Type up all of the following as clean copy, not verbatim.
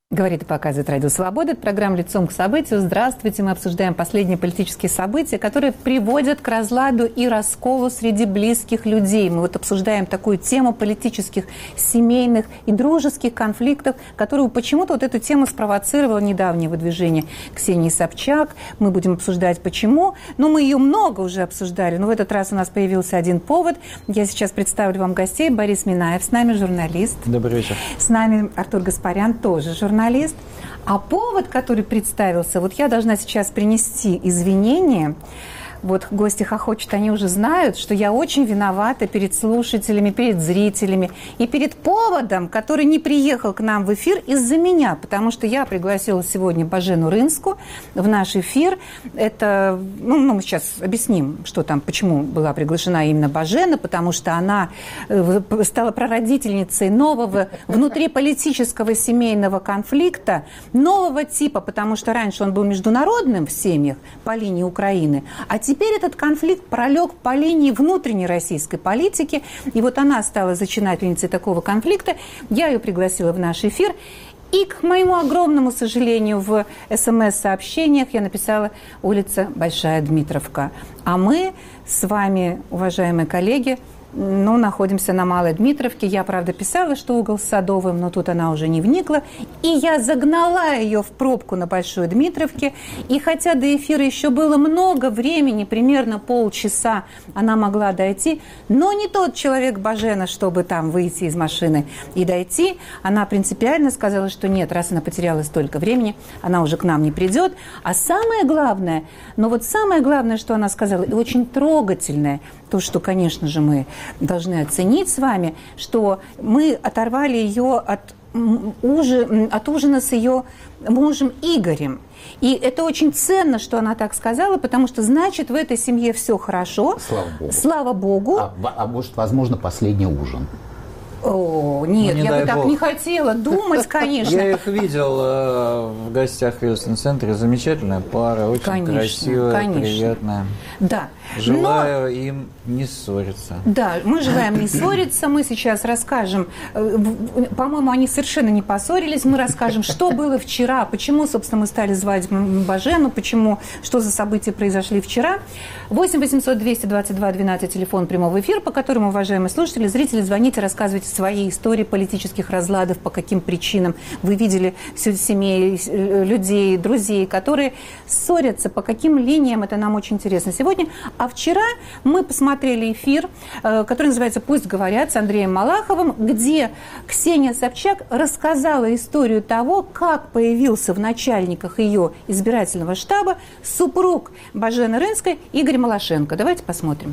Говорит и показывает Радио Свобода. Это программа «Лицом к событию». Здравствуйте. Мы обсуждаем последние политические события, которые приводят к разладу и расколу среди близких людей. Мы вот обсуждаем такую тему политических, семейных и дружеских конфликтов, которую почему-то вот эту тему спровоцировало недавнее выдвижение Ксении Собчак. Мы будем обсуждать, почему. Но мы ее много уже обсуждали. Но в этот раз у нас появился один повод. Я сейчас представлю вам гостей. Борис Минаев с нами, журналист. Добрый вечер. С нами Артур Гаспарян, тоже журналист. А повод, который представился, вот я должна сейчас принести извинения. Вот гости хохочут, они уже знают, что я очень виновата перед слушателями, перед зрителями и перед поводом, который не приехал к нам в эфир из-за меня, потому что я пригласила сегодня Божену Рынску в наш эфир. Это, мы сейчас объясним, что там, почему была приглашена именно Божена, потому что она стала прародительницей нового внутриполитического семейного конфликта, нового типа, потому что раньше он был международным в семьях по линии Украины, а теперь этот конфликт пролег по линии внутренней российской политики. И вот она стала зачинательницей такого конфликта. Я ее пригласила в наш эфир. И, к моему огромному сожалению, в СМС-сообщениях я написала «Улица Большая Дмитровка». А мы с вами, уважаемые коллеги, находимся на Малой Дмитровке. Я, правда, писала, что угол с Садовым, но тут она уже не вникла. И я загнала ее в пробку на Большой Дмитровке. И хотя до эфира еще было много времени, примерно полчаса она могла дойти, но не тот человек Божена, чтобы там выйти из машины и дойти. Она принципиально сказала, что нет, раз она потеряла столько времени, она уже к нам не придет. А самое главное, самое главное, что она сказала, и очень трогательное, то, что, конечно же, мы должны оценить с вами, что мы оторвали ее от ужина с ее мужем Игорем. И это очень ценно, что она так сказала, потому что, значит, в этой семье все хорошо. Слава Богу. Слава Богу. А может, возможно, последний ужин. О, нет, я бы так не хотела думать, конечно. Я их видел в гостях в Вилсон-центре. Замечательная пара, очень красивая, приятная. Да. Желаю им не ссориться. Да, мы желаем не ссориться. Мы сейчас расскажем, по-моему, они совершенно не поссорились. Мы расскажем, что было вчера, почему, собственно, мы стали звать Божену, что за события произошли вчера. 8 800 222 12, телефон прямого эфира, по которому, уважаемые слушатели, зрители, звоните, рассказывайте свои истории политических разладов, по каким причинам вы видели всю семей, людей, друзей, которые ссорятся, по каким линиям, это нам очень интересно сегодня. А вчера мы посмотрели эфир, который называется «Пусть говорят» с Андреем Малаховым, где Ксения Собчак рассказала историю того, как появился в начальниках ее избирательного штаба супруг Божены Рынской Игорь Малашенко. Давайте посмотрим.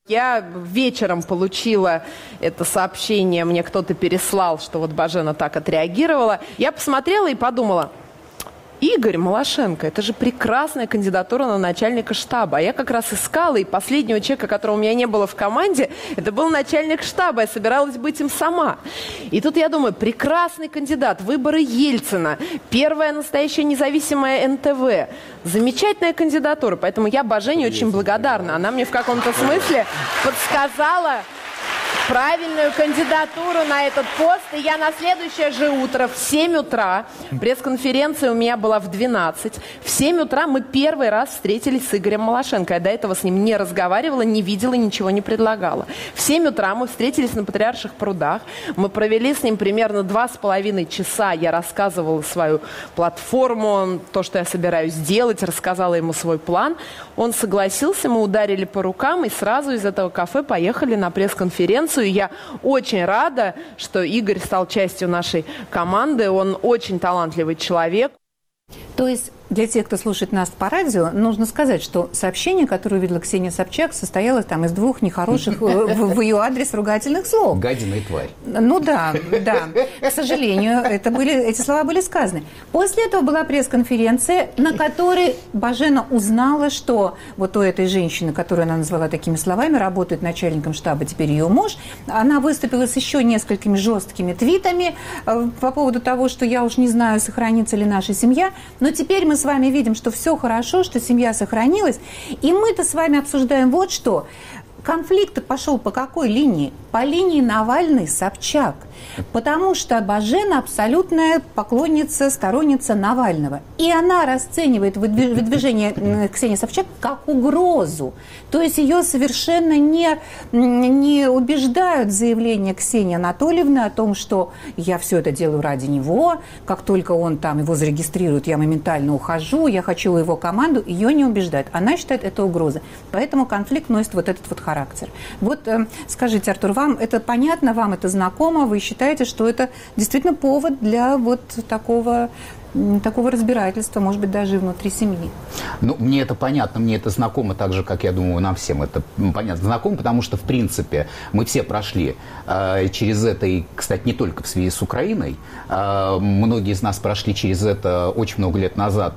Я вечером получила это сообщение, мне кто-то переслал, что вот Божена так отреагировала. Я посмотрела и подумала: Игорь Малашенко, это же прекрасная кандидатура на начальника штаба. А я как раз искала, и последнего человека, которого у меня не было в команде, это был начальник штаба. Я собиралась быть им сама. И тут я думаю, прекрасный кандидат, выборы Ельцина, первая настоящая независимая НТВ. Замечательная кандидатура, поэтому я Божене очень благодарна. Она мне в каком-то смысле подсказала правильную кандидатуру на этот пост. И я на следующее же утро в 7 утра, пресс-конференция у меня была в 12, в 7 утра мы первый раз встретились с Игорем Малашенко. Я до этого с ним не разговаривала, не видела, ничего не предлагала. В 7 утра мы встретились на Патриарших прудах. Мы провели с ним примерно 2,5 часа. Я рассказывала свою платформу, то, что я собираюсь делать, рассказала ему свой план. Он согласился, мы ударили по рукам и сразу из этого кафе поехали на пресс-конференцию. Я очень рада, что Игорь стал частью нашей команды. Он очень талантливый человек. То есть для тех, кто слушает нас по радио, нужно сказать, что сообщение, которое увидела Ксения Собчак, состояло там из двух нехороших в ее адрес ругательных слов. Гадина и тварь. Ну да. К сожалению, эти слова были сказаны. После этого была пресс-конференция, на которой Божена узнала, что вот у этой женщины, которую она назвала такими словами, работает начальником штаба, теперь ее муж, она выступила с еще несколькими жесткими твитами по поводу того, что я уж не знаю, сохранится ли наша семья, но теперь мы с вами видим, что все хорошо, что семья сохранилась, и мы-то с вами обсуждаем вот что. конфликт пошел по какой линии? По линии Навальный-Собчак. Потому что Бажена абсолютная поклонница, сторонница Навального. И она расценивает выдвижение Ксении Собчак как угрозу. То есть ее совершенно не убеждают заявления Ксении Анатольевны о том, что я все это делаю ради него, как только он там его зарегистрирует, я моментально ухожу, я хочу его команду. Ее не убеждают. Она считает это угрозой. Поэтому конфликт носит вот этот вот характер. Вот скажите, Артур, вам это понятно, вам это знакомо, вы считаете, что это действительно повод для вот такого разбирательства, может быть, даже внутри семьи? Ну, мне это понятно, мне это знакомо так же, как, я думаю, нам всем это понятно. Знакомо, потому что, в принципе, мы все прошли через это, и, кстати, не только в связи с Украиной. Многие из нас прошли через это очень много лет назад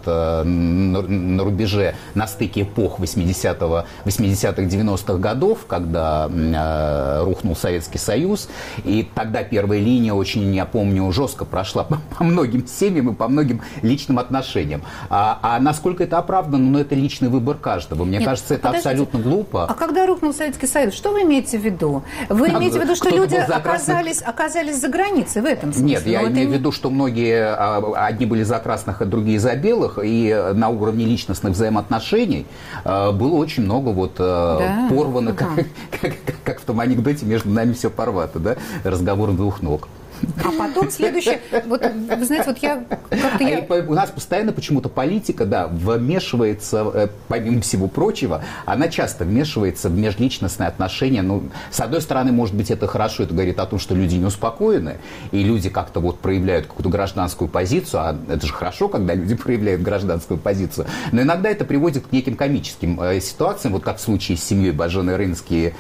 на рубеже, на стыке эпох 80-х, 90-х годов, когда рухнул Советский Союз. И тогда первая линия очень, я помню, жестко прошла по многим семьям и по многим личным отношениям. А насколько это оправдано, ну, это личный выбор каждого. Мне кажется, это абсолютно глупо. А когда рухнул Советский Союз, что вы имеете в виду? Вы имеете в виду, что люди оказались за границей в этом смысле? Нет, я имею в виду, что многие, одни были за красных, а другие за белых, и на уровне личностных взаимоотношений было очень много вот порвано, как в том анекдоте «Между нами все порвато», да? Разговор двух ног. А потом следующее, вот вы знаете, вот я как-то... У нас постоянно почему-то политика, да, вмешивается, помимо всего прочего, она часто вмешивается в межличностные отношения. Ну, с одной стороны, может быть, это хорошо, это говорит о том, что люди не успокоены, и люди как-то вот проявляют какую-то гражданскую позицию, а это же хорошо, когда люди проявляют гражданскую позицию, но иногда это приводит к неким комическим ситуациям, вот как в случае с семьей Бажены Рынски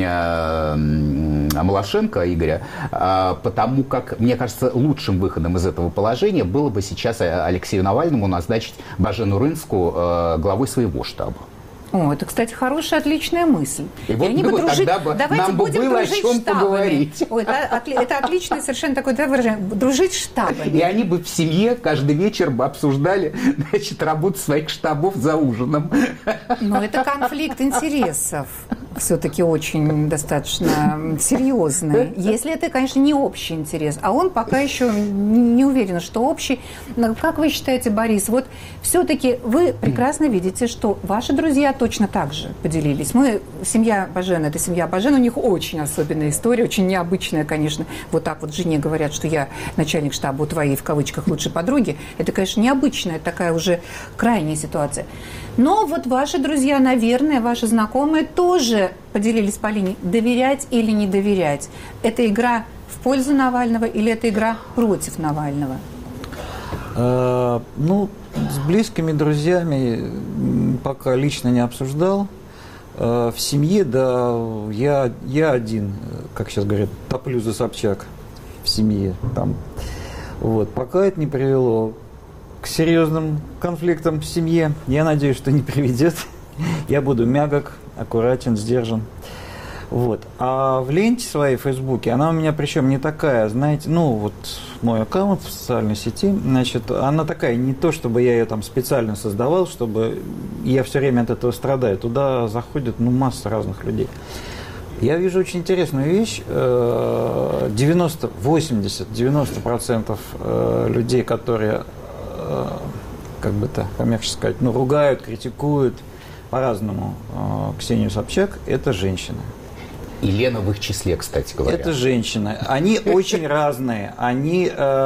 Малашенко Игоря, потому как, мне кажется, лучшим выходом из этого положения было бы сейчас Алексею Навальному назначить Бажену Рынску главой своего штаба. О, это, кстати, хорошая, отличная мысль. И вот тогда бы нам бы было о чем поговорить. Ой, это отличное совершенно такое выражение. Дружить штабами. И они бы в семье каждый вечер бы обсуждали, значит, работу своих штабов за ужином. Но это конфликт интересов. Все-таки очень достаточно серьезный. Если это, конечно, не общий интерес, а он пока еще не уверен, что общий. Но как вы считаете, Борис, вот все-таки вы прекрасно видите, что ваши друзья точно так же поделились. Семья Бажена, это семья Бажена, у них очень особенная история, очень необычная, конечно. Вот так вот жене говорят, что я начальник штаба у твоей, в кавычках, лучшей подруги. Это, конечно, необычная, такая уже крайняя ситуация. Но вот ваши друзья, наверное, ваши знакомые тоже поделились по линии доверять или не доверять. Это игра в пользу Навального или это игра против Навального? Ну, с близкими друзьями пока лично не обсуждал. В семье, да, я один, как сейчас говорят, топлю за Собчак в семье. Там. Вот. Пока это не привело к серьезным конфликтам в семье. Я надеюсь, что не приведет. Я буду мягок, аккуратен, сдержан. Вот. А в ленте своей в Фейсбуке, она у меня причем не такая, знаете, ну вот мой аккаунт в социальной сети, значит, она такая, не то чтобы я ее там специально создавал, чтобы я все время от этого страдаю. Туда заходит масса разных людей. Я вижу очень интересную вещь. 90% людей, которые, как бы это помягче сказать, ругают, критикуют по-разному Ксению Собчак, это женщины. И Лена в их числе, кстати говоря. Это женщины. Они очень разные. Они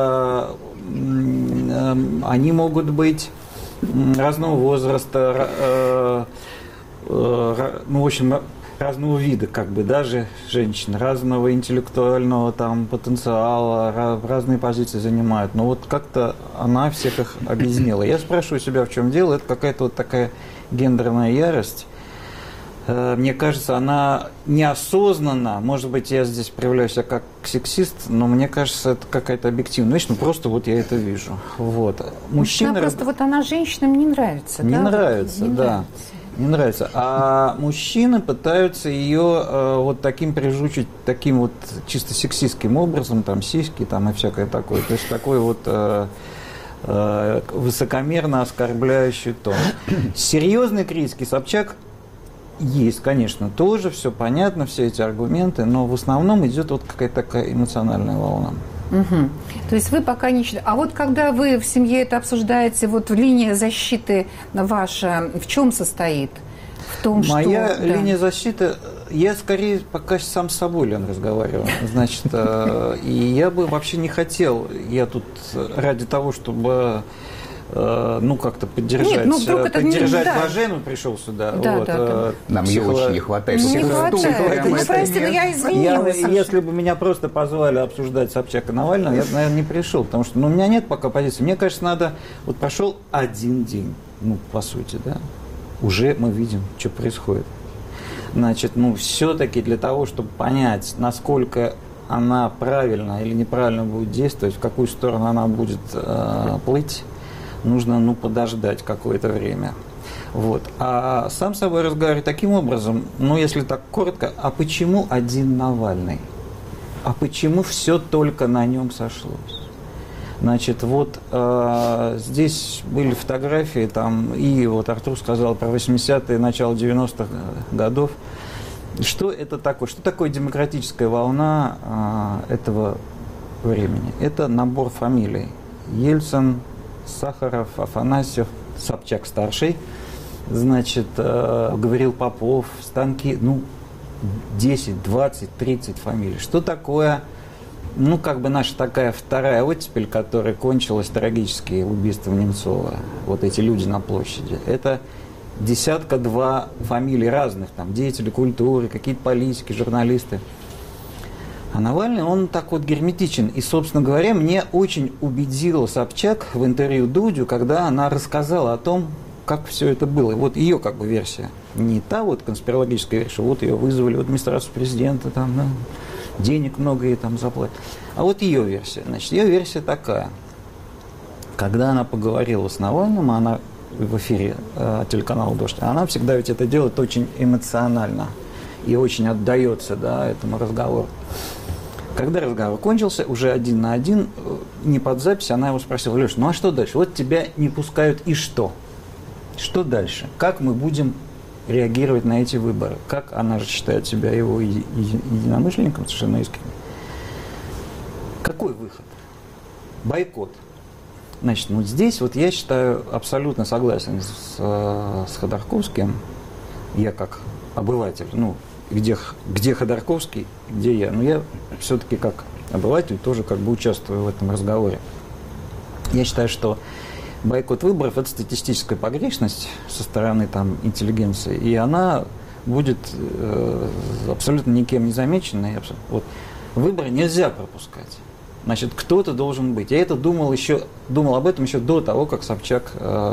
могут быть разного возраста, в общем, разного вида, как бы, даже женщин, разного интеллектуального там потенциала, разные позиции занимают. Но вот как-то она всех их объединила. Я спрашиваю себя, в чем дело. Это какая-то вот такая гендерная ярость. Мне кажется, она неосознанно, может быть, я здесь проявляю себя как сексист, но мне кажется, это какая-то объективная вещь, просто вот я это вижу. Вот. Мужчина просто вот она женщинам не нравится. Не нравится, да. Не нравится. А мужчины пытаются ее вот таким прижучить, таким вот чисто сексистским образом, там сиськи там и всякое такое. То есть такой вот высокомерно оскорбляющий тон. Серьезной критики Собчак есть, конечно, тоже все понятно, все эти аргументы, но в основном идет вот какая-то такая эмоциональная волна. Угу. То есть вы пока не считаете. А вот когда вы в семье это обсуждаете, вот линия защиты ваша в чем состоит? В том, Моя что... линия защиты, я скорее пока сам с собой, Лен, разговариваю. Значит, и я бы вообще не хотел, я тут ради того, чтобы... ну, как-то поддержать, поддержать Бажену пришел сюда. Да, вот, да. Нам ее очень не хватает. Не хватает. Ну, прости, но я извинилась. Если бы меня просто позвали обсуждать Собчак и Навального, я бы, наверное, не пришел, потому что у меня нет пока позиции. Мне кажется, надо... Вот прошел один день, ну, по сути, да, уже мы видим, что происходит. Значит, ну, все-таки для того, чтобы понять, насколько она правильно или неправильно будет действовать, в какую сторону она будет плыть, нужно, ну, подождать какое-то время. Вот. А сам с собой разговариваю таким образом, ну, если так коротко, а почему один Навальный? А почему все только на нем сошлось? Значит, вот здесь были фотографии, там, и вот Артур сказал про 80-е, начало 90-х годов. Что это такое? Что такое демократическая волна этого времени? Это набор фамилий. Ельцин, Сахаров, Афанасьев, Собчак-старший, значит, Гаврил Попов, Станки, ну, 10, 20, 30 фамилий. Что такое, ну, как бы наша такая вторая оттепель, которая кончилась трагически убийством Немцова, вот эти люди на площади, это десятка-два фамилий разных, там, деятели культуры, какие-то политики, журналисты. А Навальный, он так вот герметичен. И, собственно говоря, мне очень убедила Собчак в интервью Дудю, когда она рассказала о том, как все это было. И вот ее как бы версия. Не та вот конспирологическая версия, вот ее вызвали в администрацию президента, там, да, денег много ей там заплатят. А вот ее версия. Значит, ее версия такая. Когда она поговорила с Навальным, она в эфире телеканала «Дождь», она всегда ведь это делает очень эмоционально и очень отдается, да, этому разговору. Когда разговор кончился, уже 1 на 1, не под запись, она его спросила: Леш, ну а что дальше? Вот тебя не пускают, и что? Что дальше? Как мы будем реагировать на эти выборы? Как она же считает себя его единомышленником, совершенно искренне? Какой выход? Бойкот. Значит, ну здесь вот я считаю, абсолютно согласен с Ходорковским, я как обыватель, ну, где Ходорковский, где я. Но я все-таки как обыватель тоже как бы участвую в этом разговоре. Я считаю, что бойкот выборов – это статистическая погрешность со стороны там интеллигенции, и она будет абсолютно никем не замечена. Вот, выборы нельзя пропускать. Значит, кто-то должен быть. Я это думал об этом еще до того, как Собчак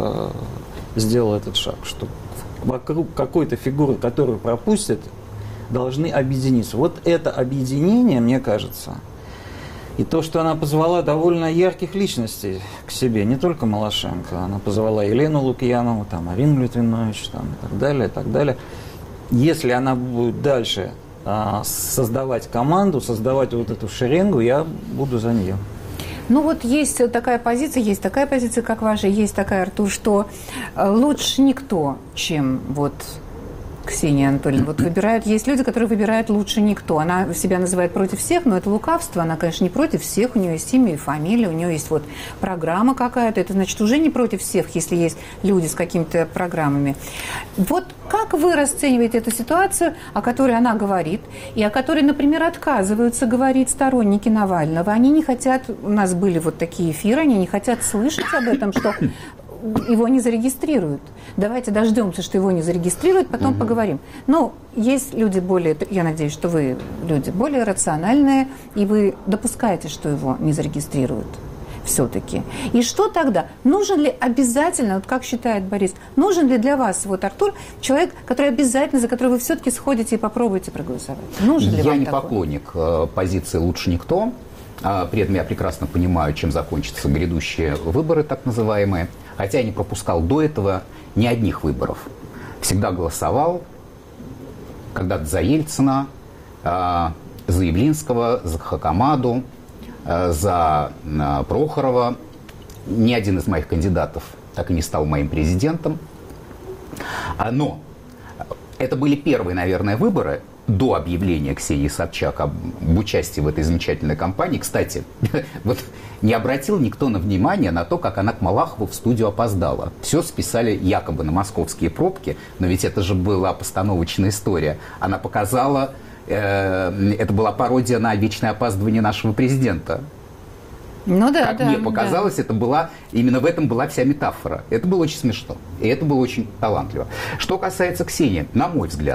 сделал этот шаг, что вокруг какой-то фигуры, которую пропустят, должны объединиться. Вот это объединение, мне кажется, и то, что она позвала довольно ярких личностей к себе, не только Малашенко, она позвала Елену Лукьянову, там, Арину Литвинович, там, и так далее, и так далее. Если она будет дальше создавать команду, создавать вот эту шеренгу, я буду за нее. Ну вот есть такая позиция, как ваша, есть такая, Артур, что лучше никто, чем вот Ксения Анатольевна. Вот выбирают, есть люди, которые выбирают лучше никто. Она себя называет против всех, но это лукавство. Она, конечно, не против всех. У нее есть имя и фамилия, у нее есть вот программа какая-то. Это значит уже не против всех, если есть люди с какими-то программами. Вот как вы расцениваете эту ситуацию, о которой она говорит, и о которой, например, отказываются говорить сторонники Навального? Они не хотят, у нас были вот такие эфиры, они не хотят слышать об этом, что его не зарегистрируют. Давайте дождемся, что его не зарегистрируют, потом поговорим. Но есть люди более, я надеюсь, что вы люди более рациональные, и вы допускаете, что его не зарегистрируют все-таки. И что тогда? Нужен ли обязательно, вот как считает Борис, нужен ли для вас, вот Артур, человек, который обязательно, за которого вы все-таки сходите и попробуете проголосовать? Нужен ли вам Я не такой? поклонник позиции «лучше никто». При этом я прекрасно понимаю, чем закончатся грядущие выборы, так называемые. Хотя я не пропускал до этого ни одних выборов. Всегда голосовал когда-то за Ельцина, за Явлинского, за Хакамаду, за Прохорова. Ни один из моих кандидатов так и не стал моим президентом. Но Это были первые, наверное, выборы до объявления Ксении Собчак об участии в этой замечательной кампании. Кстати, вот не обратил никто на внимание на то, как она к Малахову в студию опоздала. Все списали якобы на московские пробки, но ведь это же была постановочная история. Она показала, это была пародия на вечное опаздывание нашего президента. Ну да, как да, мне показалось, да. это была, именно в этом была вся метафора. Это было очень смешно. И это было очень талантливо. Что касается Ксении, на мой взгляд,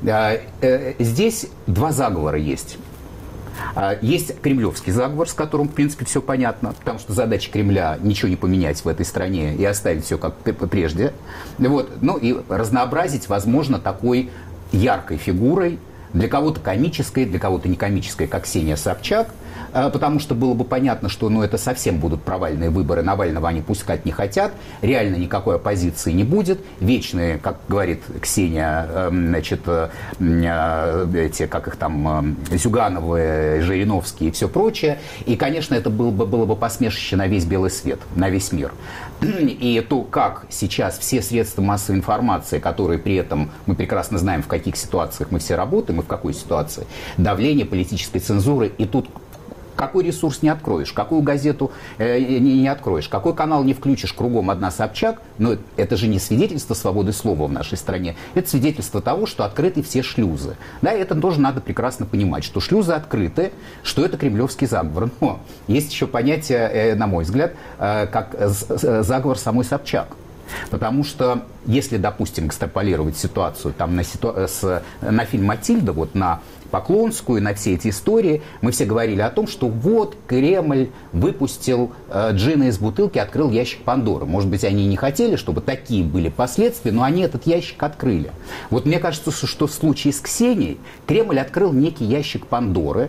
здесь два заговора есть. Есть кремлевский заговор, с которым, в принципе, все понятно, потому что задача Кремля ничего не поменять в этой стране и оставить все как прежде. Вот. Ну и разнообразить, возможно, такой яркой фигурой, для кого-то комической, для кого-то не комической, как Ксения Собчак, потому что было бы понятно, что это совсем будут провальные выборы, Навального они пускать не хотят, реально никакой оппозиции не будет, вечные, как говорит Ксения, значит, эти, как их там, Зюгановы, Жириновские и все прочее, и, конечно, это было бы посмешище на весь белый свет, на весь мир. И то, как сейчас все средства массовой информации, которые при этом, мы прекрасно знаем, в каких ситуациях мы все работаем и в какой ситуации, давление политической цензуры, и тут какой ресурс не откроешь, какую газету не откроешь, какой канал не включишь, кругом одна Собчак, но это же не свидетельство свободы слова в нашей стране, это свидетельство того, что открыты все шлюзы. Да, это тоже надо прекрасно понимать, что шлюзы открыты, что это кремлевский заговор. Но есть еще понятие, на мой взгляд, как заговор самой Собчак. Потому что, если, допустим, экстраполировать ситуацию там, на фильм «Матильда», вот на Поклонскую, на все эти истории, мы все говорили о том, что вот Кремль выпустил джина из бутылки, открыл ящик Пандоры. Может быть, они и не хотели, чтобы такие были последствия, но они этот ящик открыли. Вот мне кажется, что в случае с Ксенией Кремль открыл некий ящик Пандоры,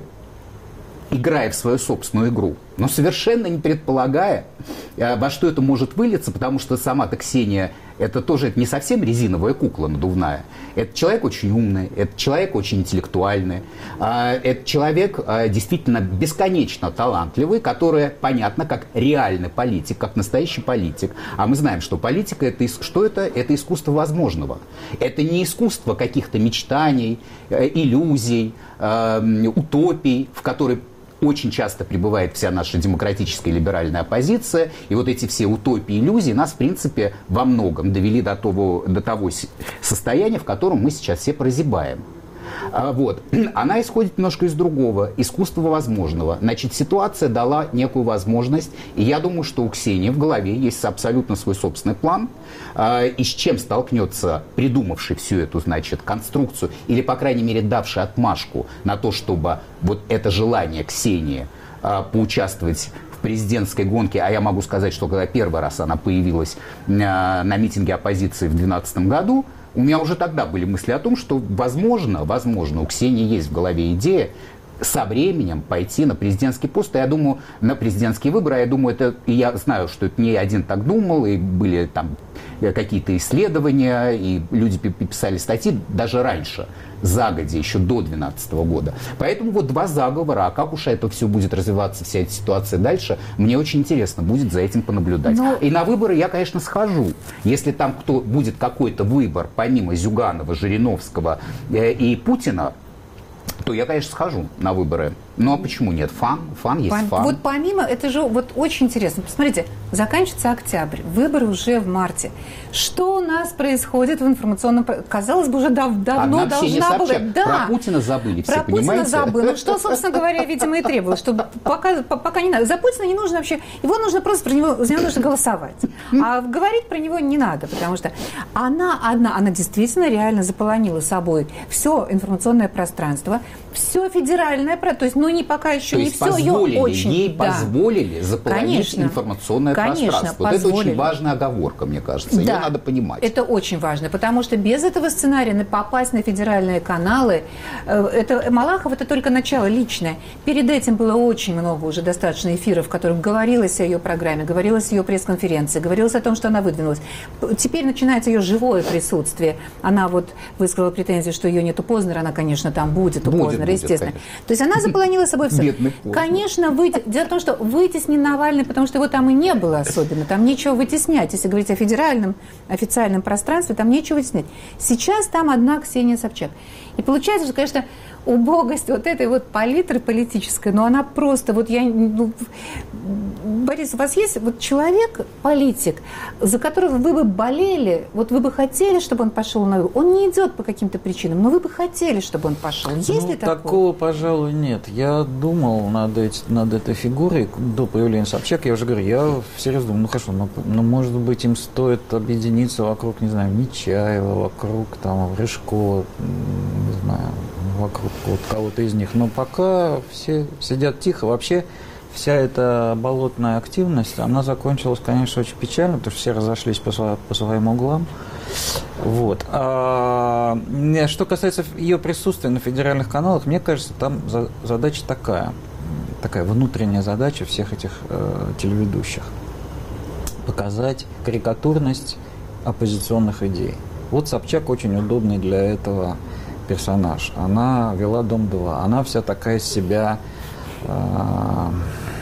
играя в свою собственную игру, но совершенно не предполагая, во что это может вылиться, потому что сама-то Ксения, это тоже не совсем резиновая кукла надувная. Это человек очень умный, это человек очень интеллектуальный, это человек действительно бесконечно талантливый, который, понятно, как реальный политик, как настоящий политик. А мы знаем, что политика, что это? Это искусство возможного. Это не искусство каких-то мечтаний, иллюзий, утопий, в которой очень часто пребывает вся наша демократическая и либеральная оппозиция, и вот эти все утопии, иллюзии нас, в принципе, во многом довели до того состояния, в котором мы сейчас все прозябаем. Вот. Она исходит немножко из другого, искусства возможного. Значит, ситуация дала некую возможность, и я думаю, что у Ксении в голове есть абсолютно свой собственный план, и с чем столкнется придумавший всю эту, значит, конструкцию, или, по крайней мере, давший отмашку на то, чтобы вот это желание Ксении поучаствовать в президентской гонке, а я могу сказать, что когда первый раз она появилась на митинге оппозиции в 2012 году, у меня уже тогда были мысли о том, что возможно, у Ксении есть в голове идея со временем пойти на президентский пост, и я думаю, на президентские выборы, я думаю, это, и я знаю, что это не один так думал, и были там какие-то исследования, и люди писали статьи даже раньше, загодя, еще до 2012 года. Поэтому вот два заговора, а как уж это все будет развиваться, вся эта ситуация дальше, мне очень интересно будет за этим понаблюдать. И на выборы я, конечно, схожу. Если там будет какой-то выбор, помимо Зюганова, Жириновского и Путина, то я, конечно, схожу на выборы. Ну, а почему нет? Фан есть фан. Вот помимо, это же вот очень интересно. Посмотрите, заканчивается октябрь, выборы уже в марте. Что у нас происходит в информационном... Казалось бы, уже давно должна была... Да. Про Путина забыли все, про понимаете? Путина забыли. Ну, что, собственно говоря, видимо, и требовалось. Чтобы пока не надо. За Путина не нужно вообще... Его нужно просто за него нужно голосовать. А говорить про него не надо, потому что она действительно реально заполонила собой все информационное пространство, все федеральное, то есть, не пока еще не все, ее очень... Ей позволили заполонить информационное пространство. Вот это очень важная оговорка, мне кажется. Ее надо понимать. Это очень важно, потому что без этого сценария попасть на федеральные каналы, Малахов это только начало личное. Перед этим было очень много уже достаточно эфиров, в которых говорилось о ее программе, говорилось о ее пресс-конференции, говорилось о том, что она выдвинулась. Теперь начинается ее живое присутствие. Она вот высказала претензию, что ее нету Познера, она, конечно, там будет у Познера. Владимир, естественно. Конечно. То есть она заполонила собой все. Бедный Познер. Конечно, дело в том, что вытеснен Навальный, потому что его там и не было особенно. Там нечего вытеснять. Если говорить о федеральном официальном пространстве, там нечего вытеснять. Сейчас там одна Ксения Собчак. И получается, что, конечно, убогость вот этой вот палитры политической, но она просто, Борис, у вас есть вот человек, политик, за которого вы бы болели, вот вы бы хотели, чтобы он пошел на выборы. Он не идет по каким-то причинам, но вы бы хотели, чтобы он пошел. Есть ли такое? Такого, пожалуй, нет. Я думал над этой фигурой до появления Собчак. Я уже говорю, я всерьез думал, хорошо, может быть, им стоит объединиться вокруг, не знаю, Нечаева, вокруг там Рыжкова, не знаю, вокруг вот кого-то из них. Но пока все сидят тихо. Вообще вся эта болотная активность, она закончилась, конечно, очень печально, потому что все разошлись по своим углам. Вот. Что касается ее присутствия на федеральных каналах, мне кажется, там задача такая внутренняя задача всех этих телеведущих. Показать карикатурность оппозиционных идей. Вот Собчак очень удобный для этого персонаж. Она вела «Дом-2». Она вся такая из себя, как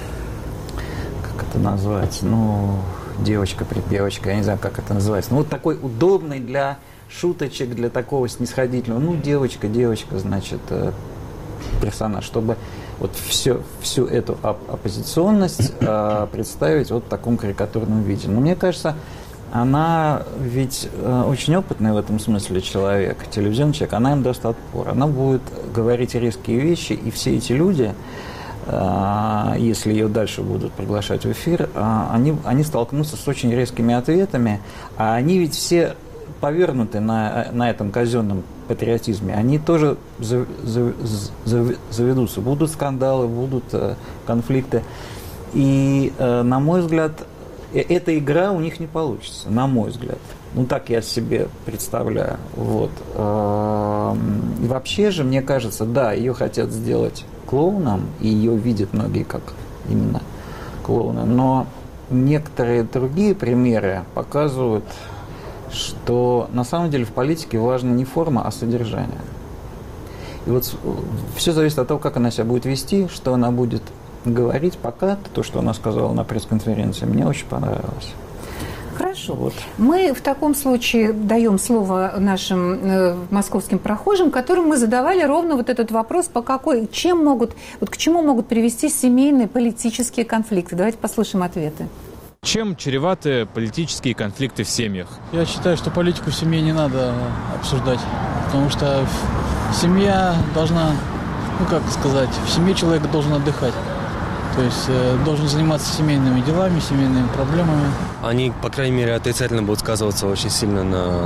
это назвать, девочка-припевочка, я не знаю, как это называется. Вот такой удобный для шуточек, для такого снисходительного. Девочка, значит, персонаж, чтобы вот всю эту оппозиционность представить вот в таком карикатурном виде. Но мне кажется, она ведь очень опытный в этом смысле человек, телевизионный человек, она им даст отпор. Она будет говорить резкие вещи, и все эти люди, если ее дальше будут приглашать в эфир, они столкнутся с очень резкими ответами, а они ведь все повернуты на этом казенном патриотизме. Они тоже заведутся. Будут скандалы, будут конфликты. И, на мой взгляд, эта игра у них не получится, на мой взгляд. Так я себе представляю. Вот. И вообще же, мне кажется, да, ее хотят сделать клоуном, и ее видят многие как именно клоуна. Но некоторые другие примеры показывают, что на самом деле в политике важна не форма, а содержание. И вот все зависит от того, как она себя будет вести, что она будет говорить. Пока то, что она сказала на пресс-конференции, мне очень понравилось. Хорошо. Вот. Мы в таком случае даем слово нашим московским прохожим, которым мы задавали ровно вот этот вопрос, к чему могут привести семейные политические конфликты. Давайте послушаем ответы. Чем чреваты политические конфликты в семьях? Я считаю, что политику в семье не надо обсуждать, потому что семья должна, в семье человек должен отдыхать. То есть должен заниматься семейными делами, семейными проблемами. Они, по крайней мере, отрицательно будут сказываться очень сильно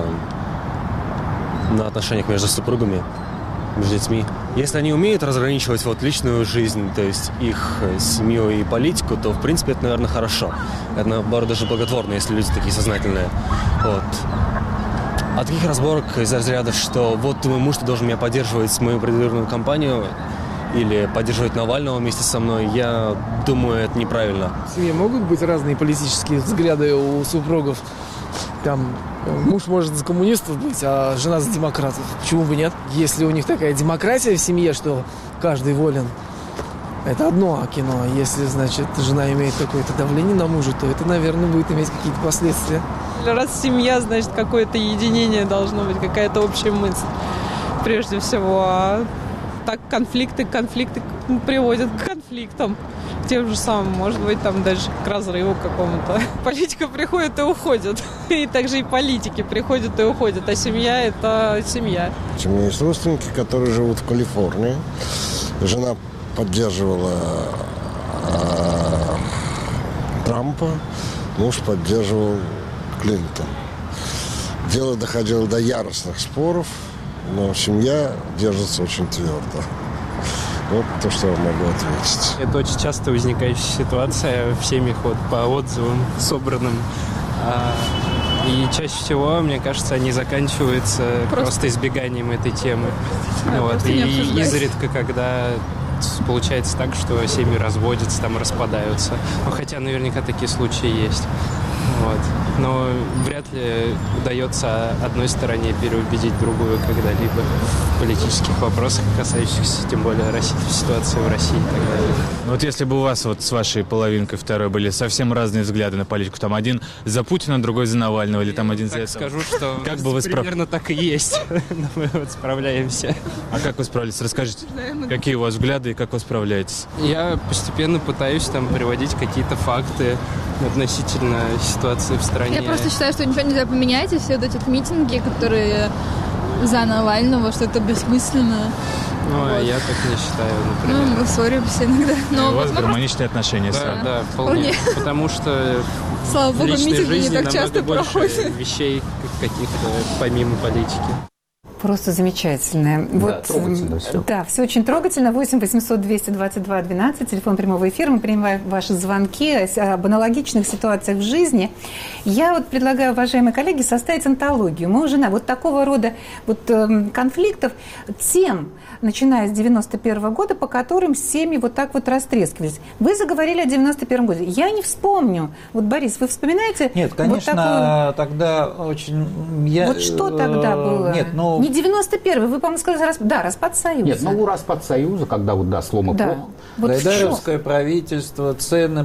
на отношениях между супругами, между детьми. Если они умеют разграничивать личную жизнь, то есть их семью и политику, то, в принципе, это, наверное, хорошо. Это, наоборот, даже благотворно, если люди такие сознательные. Вот. А таких разборок из разряда, что вот мой муж должен меня поддерживать мою предвыборную кампанию или поддерживать Навального вместе со мной, я думаю, это неправильно. В семье могут быть разные политические взгляды у супругов. Там муж может за коммунистов быть, а жена за демократов. Почему бы нет? Если у них такая демократия в семье, что каждый волен, это одно кино. А если, значит, жена имеет какое-то давление на мужа, то это, наверное, будет иметь какие-то последствия. Раз семья, значит, какое-то единение должно быть, какая-то общая мысль, прежде всего. А так конфликты приводят к конфликтам. Тем же самым, может быть, там даже к разрыву какому-то. Политика приходит и уходит. И также и политики приходят и уходят. А семья – это семья. У меня есть родственники, которые живут в Калифорнии. Жена поддерживала Трампа, муж поддерживал Клинтон. Дело доходило до яростных споров, но семья держится очень твердо. Вот то, что я могу ответить. Это очень часто возникающая ситуация в семьях по отзывам собранным. И чаще всего, мне кажется, они заканчиваются просто избеганием этой темы. И изредка, когда получается так, что семьи разводятся, там распадаются. Хотя наверняка такие случаи есть. Вот. Но вряд ли удается одной стороне переубедить другую когда-либо в политических вопросах, касающихся тем более ситуации в России и так далее. Вот если бы у вас вот с вашей половинкой второй были совсем разные взгляды на политику, там один за Путина, другой за Навального, или там один за этого. Скажу, что как бы вы примерно так и есть. Но мы вот справляемся. А как вы справились? Расскажите, какие у вас взгляды и как вы справляетесь? Я постепенно пытаюсь там приводить какие-то факты относительно ситуации в стране. Я просто считаю, что ничего нельзя поменять, и все вот эти митинги, которые за Навального, что это бессмысленно. Ну, вот. Я так не считаю, например. Ну, мы ссоримся иногда. Но у вас гармоничные отношения с вами. Да, вполне. Потому что слава богу, в личной жизни не так часто намного проходят. Больше вещей каких-то помимо политики. Просто замечательное. Да, вот, трогательно все. Да, все очень трогательно. 8 800 222 12, телефон прямого эфира. Мы принимаем ваши звонки об аналогичных ситуациях в жизни. Я вот предлагаю, уважаемые коллеги, составить антологию. Мы уже на вот такого рода вот, конфликтов, тем, начиная с 91 года, по которым семьи вот так вот растрескивались. Вы заговорили о 91 году. Я не вспомню. Вот, Борис, вы вспоминаете? Нет, конечно, вот тогда очень... Вот что тогда было? Нет, ну... Не 91-й, вы, по-моему, сказали, распад Союза. Нет, ну распад Союза, когда вот, да, слом эпох. Вот Гайдаровское правительство, цены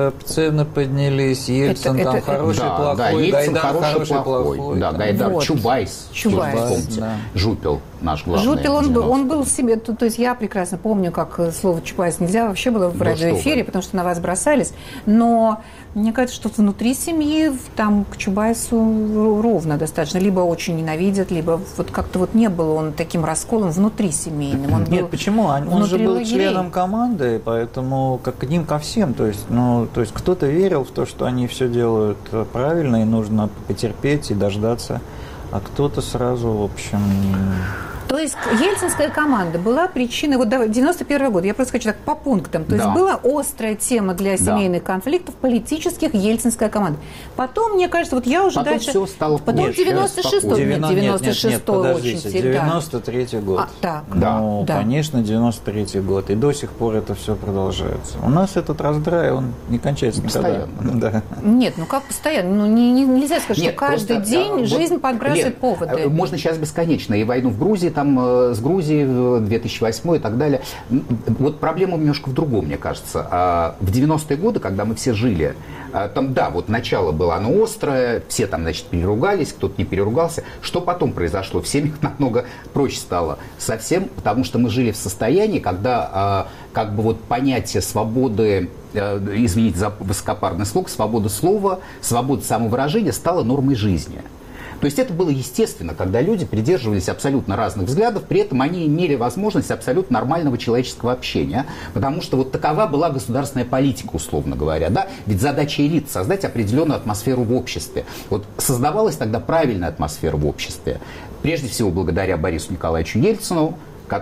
поднялись, Ельцин там хороший, плохой, да, Ельцин Гайдар хороший, плохой. Да, Гайдар, вот. Чубайс, да. Жупел наш главный. Жупел, он был себе, то есть я прекрасно помню, как слово Чубайс нельзя вообще было в радиоэфире, потому что на вас бросались, но мне кажется, что внутри семьи там к Чубайсу ровно достаточно. Либо очень ненавидят, либо вот как-то вот не был он таким расколом внутри семейным. Он Нет, был почему? Он же был лагерей. членом команды, поэтому как к ним ко всем. То есть кто-то верил в то, что они все делают правильно, и нужно потерпеть и дождаться, а кто-то сразу, в общем... То есть ельцинская команда была причиной, вот 91 год, я просто хочу так по пунктам, то есть была острая тема для семейных конфликтов политических, ельцинская команда. Потом, мне кажется, вот я уже потом дальше... Все стало потом 96-й, нет, 96-й очень сильно. 93-й год. Так, ну, конечно, 93-й год. И до сих пор это все продолжается. У нас этот раздрай, он не кончается никогда. Да. Нет, ну как постоянно? Ну, нельзя сказать, что каждый день жизнь подбрасывает поводы. Можно сейчас бесконечно. И войну в Грузии, там с Грузией в 2008 и так далее. Вот проблема немножко в другом, мне кажется. В 90-е годы, когда мы все жили, там, да, вот начало было оно острое, все там, значит, переругались, кто-то не переругался. Что потом произошло? В семьях намного проще стало совсем, потому что мы жили в состоянии, когда как бы вот понятие свободы, извините за высокопарный слог, свободы слова, свободы самовыражения стало нормой жизни. То есть это было естественно, когда люди придерживались абсолютно разных взглядов, при этом они имели возможность абсолютно нормального человеческого общения, потому что вот такова была государственная политика, условно говоря, да? Ведь задача элит — создать определенную атмосферу в обществе. Вот создавалась тогда правильная атмосфера в обществе, прежде всего благодаря Борису Николаевичу Ельцину,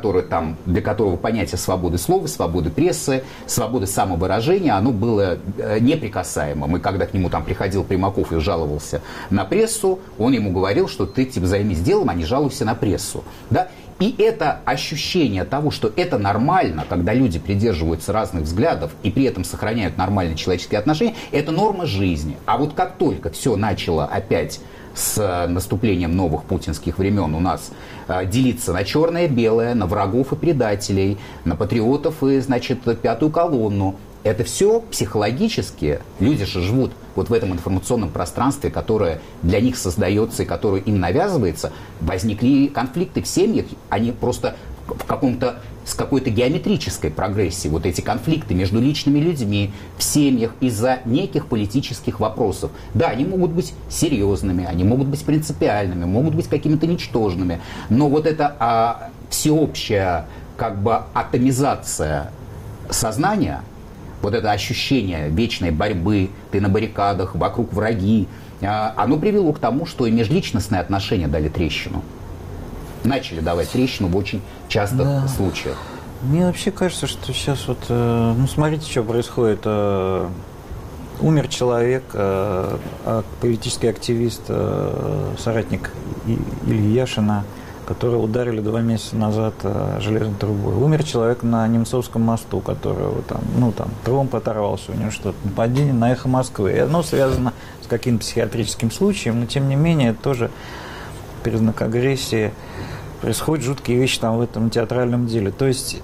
для которого понятие свободы слова, свободы прессы, свободы самовыражения, оно было неприкасаемым. И когда к нему там приходил Примаков и жаловался на прессу, он ему говорил, что ты типа займись делом, а не жалуйся на прессу. Да? И это ощущение того, что это нормально, когда люди придерживаются разных взглядов и при этом сохраняют нормальные человеческие отношения, это норма жизни. А вот как только все начало опять с наступлением новых путинских времен у нас делиться на черное и белое, на врагов и предателей, на патриотов и, значит, пятую колонну. Это все психологически, люди же живут вот в этом информационном пространстве, которое для них создается и которое им навязывается. Возникли конфликты в семьях, они просто с какой-то геометрической прогрессией, вот эти конфликты между личными людьми в семьях из-за неких политических вопросов. Да, они могут быть серьезными, они могут быть принципиальными, могут быть какими-то ничтожными, но вот эта всеобщая как бы атомизация сознания, вот это ощущение вечной борьбы, ты на баррикадах, вокруг враги, оно привело к тому, что и межличностные отношения дали трещину. Начали давать трещину в очень частых случаях. Мне вообще кажется, что сейчас вот, смотрите, что происходит. Умер человек, политический активист, соратник Ильи Яшина, которого ударили 2 месяца назад железной трубой. Умер человек на Немцовском мосту, которого там тромб оторвался, у него что-то, нападение на Эхо Москвы. И оно связано с каким-то психиатрическим случаем, но тем не менее это тоже признак агрессии. Происходят жуткие вещи там в этом театральном деле. То есть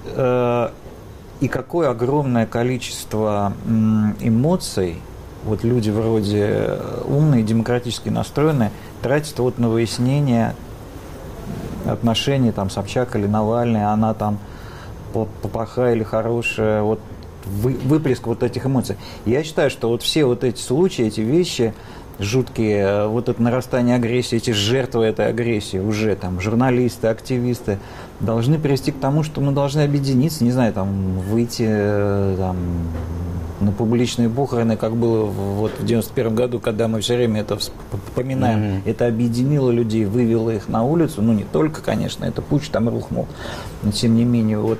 и какое огромное количество эмоций вот люди вроде умные, демократически настроенные тратят вот на выяснение отношений там Собчак или Навальный, она там плохая или хорошая, вот выплеск вот этих эмоций. Я считаю, что вот все вот эти случаи, эти вещи жуткие, вот это нарастание агрессии, эти жертвы этой агрессии уже там журналисты, активисты должны привести к тому, что мы должны объединиться, не знаю, там выйти там на публичные похороны, как было вот в 91 году, когда мы все время это вспоминаем. Это объединило людей, вывело их на улицу. Ну, не только, конечно, это путч там рухнул. Но, тем не менее, вот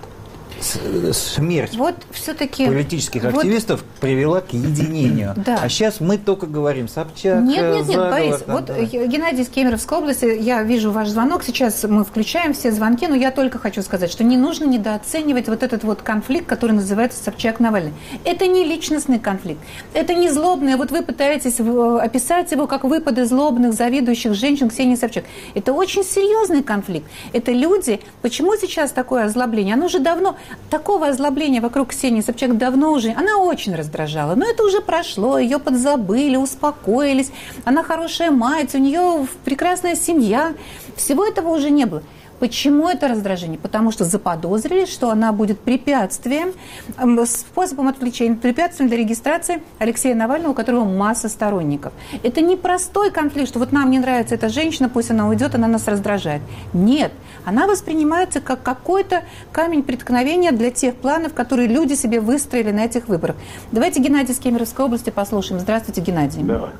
смерть вот все-таки политических активистов привела к единению. Да. А сейчас мы только говорим Собчак, Нет, заговор, Борис, там, вот да. Геннадий из Кемеровской области, я вижу ваш звонок, сейчас мы включаем все звонки, но я только хочу сказать, что не нужно недооценивать вот этот вот конфликт, который называется Собчак-Навальный. Это не личностный конфликт, это не злобный, вот вы пытаетесь описать его как выпады злобных, завидующих женщин Ксении Собчак. Это очень серьезный конфликт. Это люди, почему сейчас такое озлобление? Оно уже давно... Такого озлобления вокруг Ксении Собчак давно уже... Она очень раздражала, но это уже прошло, ее подзабыли, успокоились. Она хорошая мать, у нее прекрасная семья. Всего этого уже не было. Почему это раздражение? Потому что заподозрили, что она будет препятствием, способом отвлечения, препятствием для регистрации Алексея Навального, у которого масса сторонников. Это не простой конфликт, что вот нам не нравится эта женщина, пусть она уйдет, она нас раздражает. Нет, она воспринимается как какой-то камень преткновения для тех планов, которые люди себе выстроили на этих выборах. Давайте Геннадий из Кемеровской области послушаем. Здравствуйте, Геннадий.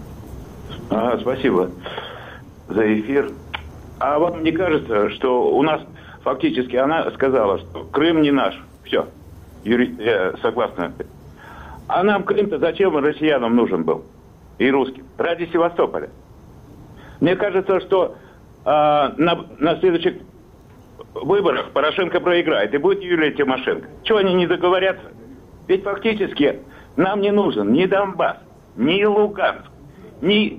Да. Спасибо за эфир. А вам не кажется, что у нас фактически она сказала, что Крым не наш. Все. Я согласна. А нам Крым-то зачем россиянам нужен был? И русским? Ради Севастополя. Мне кажется, что на следующих выборах Порошенко проиграет. И будет Юлия Тимошенко. Чего они не договорятся? Ведь фактически нам не нужен ни Донбасс, ни Луганск, ни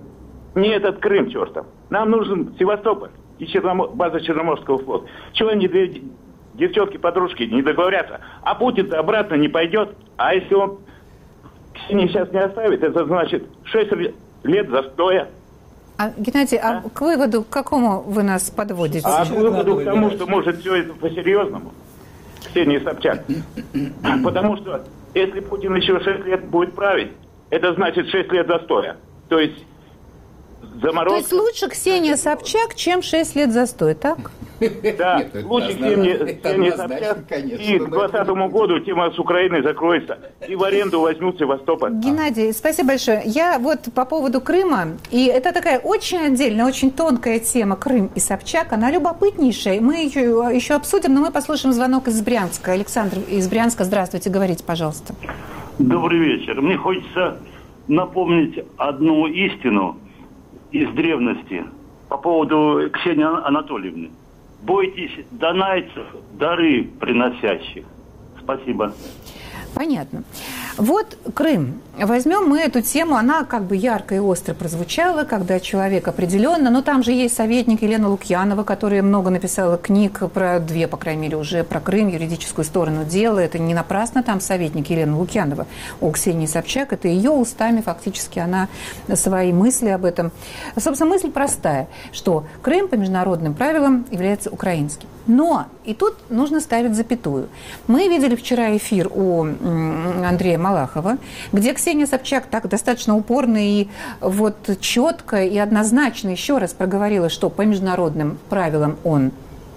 этот Крым, чертов. Нам нужен Севастополь и база Черноморского флота. Чего они две девчонки-подружки не договорятся? А Путин-то обратно не пойдет. А если он Ксению сейчас не оставит, это значит 6 лет застоя. Геннадий, к выводу к какому вы нас подводите? К выводу к тому, что может все это по-серьезному. Ксения Собчак. Потому что если Путин еще 6 лет будет править, это значит 6 лет застоя. То есть заморозка. То есть лучше Ксения Собчак, чем 6 лет застой, так? Да, лучше Ксения Собчак. И к 2020 году тема с Украиной закроется. И в аренду возьмут Севастополь. Геннадий, спасибо большое. Я вот по поводу Крыма, и это такая очень отдельная, очень тонкая тема Крым и Собчак, она любопытнейшая. Мы ее еще обсудим, но мы послушаем звонок из Брянска. Александр из Брянска, здравствуйте, говорите, пожалуйста. Добрый вечер. Мне хочется напомнить одну истину из древности по поводу Ксении Анатольевны. Бойтесь донайцев, дары приносящих. Спасибо. Понятно. Вот Крым. Возьмем мы эту тему, она как бы ярко и остро прозвучала, когда человек определенно, но там же есть советник Елена Лукьянова, которая много написала книг про 2, по крайней мере, уже про Крым, юридическую сторону дела. Это не напрасно там советник Елена Лукьянова у Ксении Собчак. Это ее устами фактически она свои мысли об этом. Собственно, мысль простая, что Крым по международным правилам является украинским. Но и тут нужно ставить запятую. Мы видели вчера эфир у Андрея Малахова, где Ксения Собчак так достаточно упорно и вот четко и однозначно еще раз проговорила, что по международным правилам он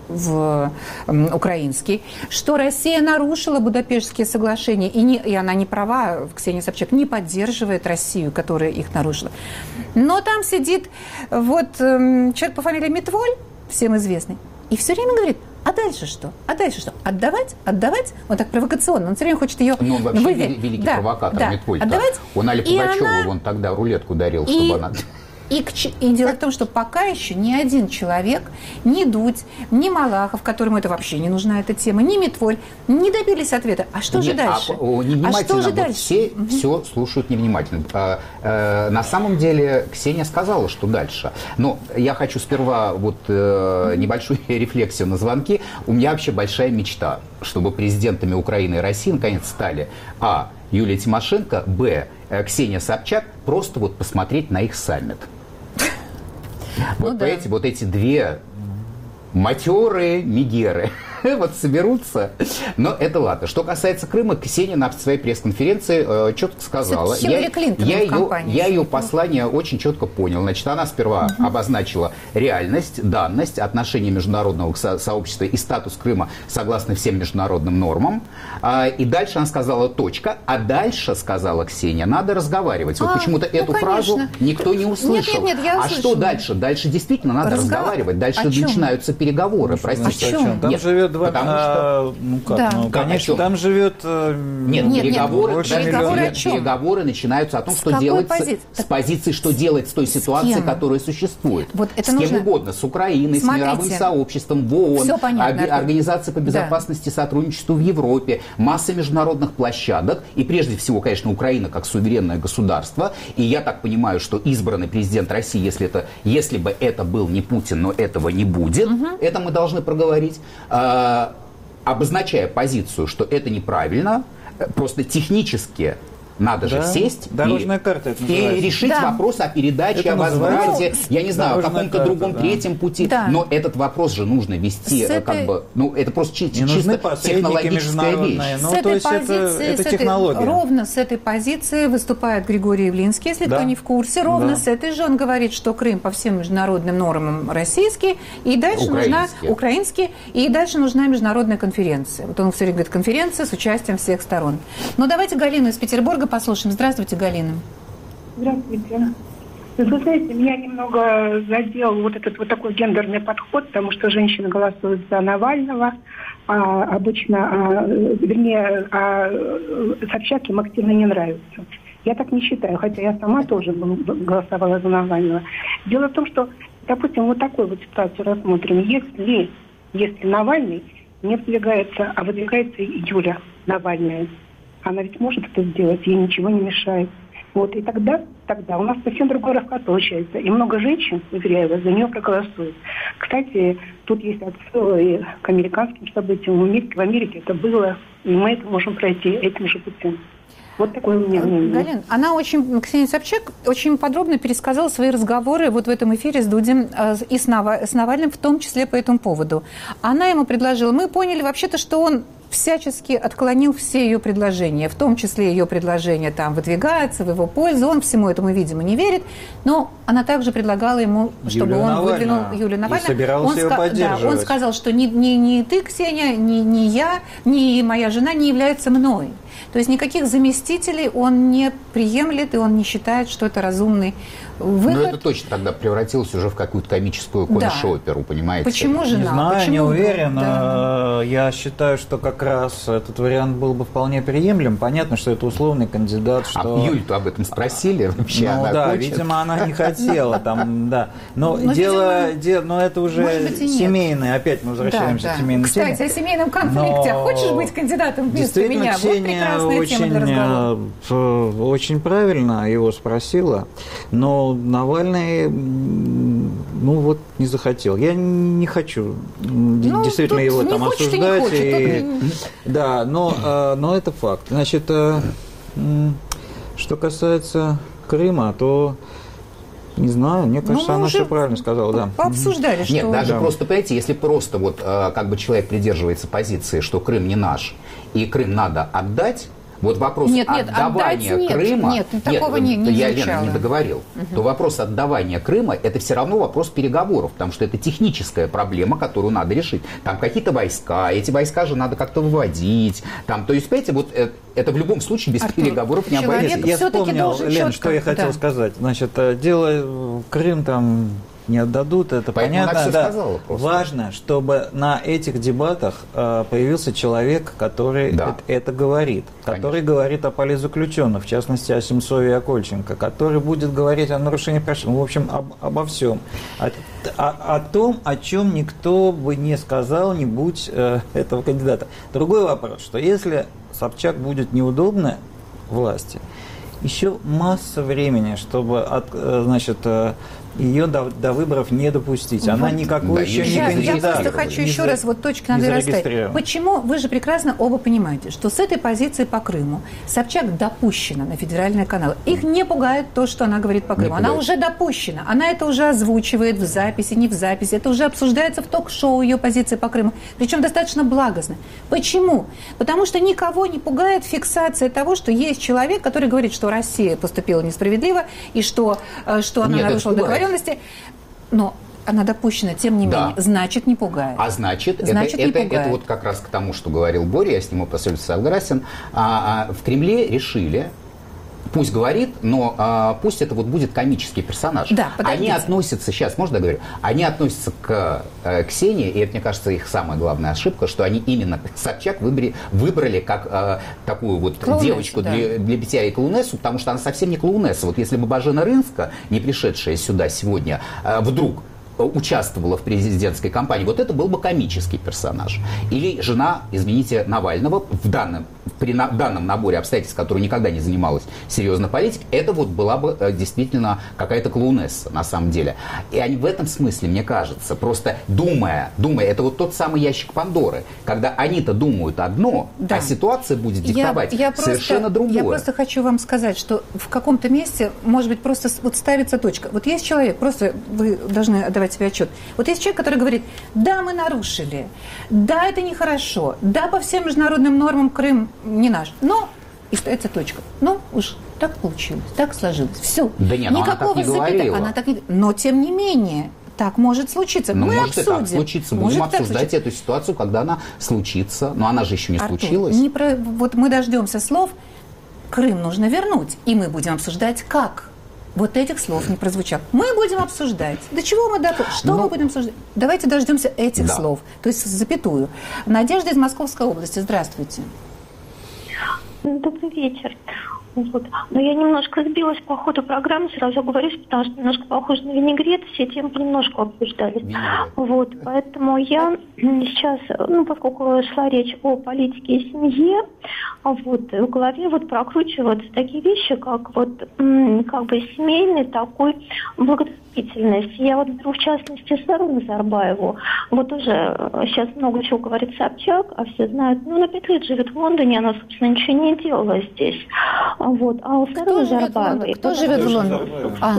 украинский, что Россия нарушила Будапештские соглашения, и она не права, Ксения Собчак не поддерживает Россию, которая их нарушила. Но там сидит вот человек по фамилии Митволь, всем известный, и все время говорит: а дальше что? А дальше что? Отдавать? Отдавать? Он так провокационно. Он все время хочет ее он вообще великий провокатор, Митволь. Отдавать. Он Али Пугачеву вон тогда рулетку дарил, чтобы она... И дело в том, что пока еще ни один человек, ни Дудь, ни Малахов, которому это вообще не нужна эта тема, ни Митволь, не добились ответа. А что же дальше? Невнимательно. Что же дальше? Все слушают невнимательно. На самом деле Ксения сказала, что дальше. Но я хочу сперва небольшую рефлексию на звонки. У меня вообще большая мечта, чтобы президентами Украины и России наконец стали Юлия Тимошенко, Ксения Собчак, просто посмотреть на их саммит. Эти две матерые мигеры соберутся. Но это ладно. Что касается Крыма, Ксения на своей пресс-конференции четко сказала. Я ее послание очень четко понял. Значит, она сперва обозначила реальность, данность, отношения международного сообщества и статус Крыма согласно всем международным нормам. И дальше она сказала точка. А дальше, сказала Ксения, надо разговаривать. Почему-то эту фразу никто не услышал. Нет, я услышала. Что дальше? Дальше действительно надо разговаривать. Дальше начинаются переговоры. Простите. Там живет конечно, там живет... Переговоры начинаются о том, что делать с позиции, что делать с той ситуацией, которая существует. С кем угодно, с Украиной, с мировым сообществом, в ООН, Организацией по безопасности и сотрудничеству в Европе, масса международных площадок, и прежде всего, конечно, Украина как суверенное государство. И я так понимаю, что избранный президент России, если бы это был не Путин, но этого не будет, это мы должны проговорить, обозначая позицию, что это неправильно, просто технически надо же сесть и решить вопрос о передаче, о возврате, я не знаю, о каком-то другом третьем пути. Но этот вопрос же нужно вести, это просто чисто технологическая вещь. Это технология. Ровно с этой позиции выступает Григорий Явлинский, если кто не в курсе. Ровно с этой же он говорит, что Крым по всем международным нормам российский, и дальше нужна украинский, и дальше нужна международная конференция. Он все время говорит, конференция с участием всех сторон. Но давайте Галину из Петербурга послушаем. Здравствуйте, Галина. Здравствуйте. Вы знаете, меня немного задел этот такой гендерный подход, потому что женщины голосуют за Навального, Собчак им активно не нравится. Я так не считаю, хотя я сама тоже голосовала за Навального. Дело в том, что, допустим, такую ситуацию рассмотрим. Если Навальный не выдвигается, а выдвигается Юля Навальная, она ведь может это сделать, ей ничего не мешает. И тогда у нас совсем другой расклад получается. И много женщин, уверяю вас, за нее проголосуют. Кстати, тут есть отсылы к американским событиям. В Америке это было, и мы это можем пройти этим же путем. Вот такое у меня мнение. Галин, Ксения Собчак очень подробно пересказала свои разговоры в этом эфире с Дудем и с Навальным, в том числе по этому поводу. Она ему предложила, мы поняли вообще-то, что он всячески отклонил все ее предложения, в том числе ее предложения выдвигаются в его пользу. Он всему этому, видимо, не верит. Но она также предлагала ему, чтобы он выдвинул Юлию Навальную. И собирался ее поддерживать. Он сказал, что ни ты, Ксения, ни я, ни моя жена не являются мной. То есть никаких заместителей он не приемлет, и он не считает, что это разумный выход. Но это точно тогда превратилось уже в какую-то комическую комиш-оперу, понимаете? Почему жена? Не знаю, Почему не уверен. Я считаю, что как раз этот вариант был бы вполне приемлем. Понятно, что это условный кандидат. Что... А Юлю-то об этом спросили? Вообще видимо, она не хотела. Но это уже семейное. Опять мы возвращаемся к семейной теме. Кстати, о семейном конфликте. Хочешь быть кандидатом вместо меня? Ксения очень правильно его спросила, но Навальный, не захотел. Я не хочу действительно его осуждать. Но это факт. Значит, что касается Крыма, то не знаю, мне кажется, она все правильно сказала, да. Пообсуждали, что... Нет, даже просто, понимаете, если просто человек придерживается позиции, что Крым не наш, и Крым надо отдать, вопрос отдавания Крыма... Нет, такого не звучало. Я, Лена, не договорил. То вопрос отдавания Крыма – это все равно вопрос переговоров, потому что это техническая проблема, которую надо решить. Там какие-то войска, эти войска же надо как-то выводить. То есть, понимаете, это в любом случае без переговоров не обойдется. Я вспомнил, Лен, что я хотел сказать. Значит, Крым не отдадут, это поэтому понятно. она все да. сказала просто. Важно, чтобы на этих дебатах появился человек, который это говорит, который говорит о политзаключенных, в частности, о Симцове и Окольченко, который будет говорить о нарушении прав, в общем, обо всем. О том, о чем никто бы не сказал, не будь этого кандидата. Другой вопрос, что если Собчак будет неудобна власти, еще масса времени, чтобы ее до выборов не допустить. Она никакой еще не кандидат. Я просто хочу еще раз точки надо расставить. Почему? Вы же прекрасно оба понимаете, что с этой позиции по Крыму Собчак допущена на федеральные каналы. Их не пугает то, что она говорит по Крыму. Она уже допущена. Она это уже озвучивает в записи, не в записи. Это уже обсуждается в ток-шоу ее позиции по Крыму. Причем достаточно благостно. Почему? Потому что никого не пугает фиксация того, что есть человек, который говорит, что Россия поступила несправедливо и что она нарушила договоренность. Но она допущена, тем не менее, значит, не пугает. А значит это вот как раз к тому, что говорил Боря, я с ним абсолютно согласен. В Кремле решили, пусть говорит, но пусть это будет комический персонаж. Да, они относятся, сейчас, можно говорю, они относятся к Ксении, и это, мне кажется, их самая главная ошибка, что они именно Собчак выбрали как такую вот клоунессу, девочку для битья и клоунессу, потому что она совсем не клоунесса. Вот если бы Божена Рынска, не пришедшая сюда сегодня, вдруг участвовала в президентской кампании, вот это был бы комический персонаж. Или жена, извините, Навального при данном наборе обстоятельств, которая никогда не занималась серьезной политикой, это вот была бы действительно какая-то клоунесса на самом деле. И они в этом смысле, мне кажется, просто думая, это вот тот самый ящик Пандоры, когда они-то думают одно, а ситуация будет диктовать совершенно другое. Я просто хочу вам сказать, что в каком-то месте, может быть, просто ставится точка. Вот есть человек, просто вы должны отдавать себе отчет. Вот есть человек, который говорит, да, мы нарушили, да, это нехорошо, да, по всем международным нормам Крым не наш, но и ставится точка. Ну, уж так получилось, так сложилось. Все. Да нет, никакого запятого. Она так не... Но, тем не менее, так может случиться. Но мы может обсудим. И так случиться. Будем обсуждать эту ситуацию, когда она случится. Но она же еще не случилась. Вот мы дождемся слов, Крым нужно вернуть. И мы будем обсуждать, как. Вот этих слов не прозвучало. Мы будем обсуждать. До чего мы мы будем обсуждать? Давайте дождемся этих слов. То есть запятую. Надежда из Московской области. Здравствуйте. Добрый вечер. Вот. Но я немножко сбилась по ходу программы, сразу говорю, потому что немножко похоже на винегрет, все темы понемножку обсуждались. Вот, поэтому я сейчас, поскольку шла речь о политике и семье, в голове прокручиваются такие вещи, как семейный такой благотворительность. Я беру в частности Сару Назарбаеву. Тоже сейчас много чего говорит Собчак, а все знают, на 5 лет живет в Лондоне, она, собственно, ничего не делала здесь. А у Сары Назарбаевой... Кто живет в Лондоне?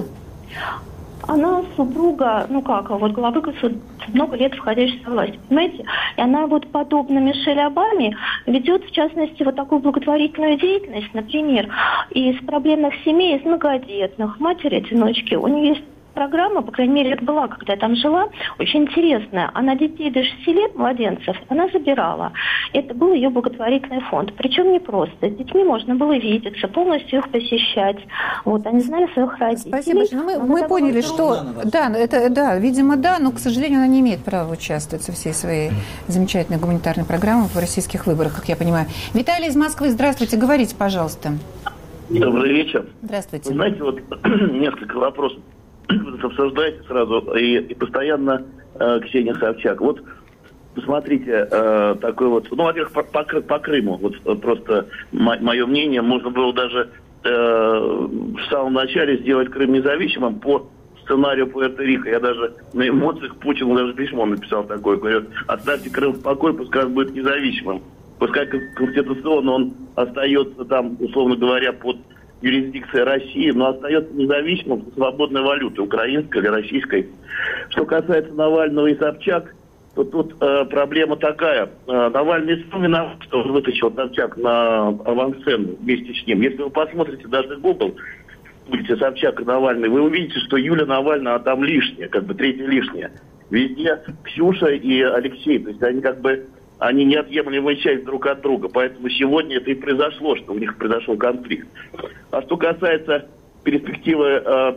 Она супруга, главы государства, много лет входящей во власть, понимаете? И она подобно Мишель Обаме ведет, в частности, такую благотворительную деятельность, например, из проблемных семей, из многодетных, матери-одиночки. У нее есть программа, по крайней мере, это была, когда я там жила, очень интересная. Она детей до 6 лет, младенцев, она забирала. Это был ее благотворительный фонд. Причем не просто. С детьми можно было видеться, полностью их посещать. Они знали своих родителей. Спасибо. Мы поняли, что... Видимо, но, к сожалению, она не имеет права участвовать со всей своей замечательной гуманитарной программой в российских выборах, как я понимаю. Виталий из Москвы, здравствуйте. Говорите, пожалуйста. Добрый вечер. Здравствуйте. Вы знаете, несколько вопросов обсуждаете сразу, и постоянно Ксения Собчак. Посмотрите, такой во-первых, по Крыму, просто мое мнение, можно было даже в самом начале сделать Крым независимым по сценарию Пуэрто-Рико. Я даже на эмоциях Путину даже письмо написал такое, говорю, оставьте Крым в покое, пускай он будет независимым. Пускай конституционно он остается там, условно говоря, под юрисдикция России, но остается независимым свободной валютой, украинской или российской. Что касается Навального и Собчак, то тут проблема такая. Навальный сам виноват, что он вытащил Собчак на авансцену вместе с ним. Если вы посмотрите даже Google, будете Собчак и Навальный, вы увидите, что Юля Навальная там лишняя, третья лишняя. Везде Ксюша и Алексей, то есть они неотъемлемая часть друг от друга. Поэтому сегодня это и произошло, что у них произошел конфликт. А что касается перспективы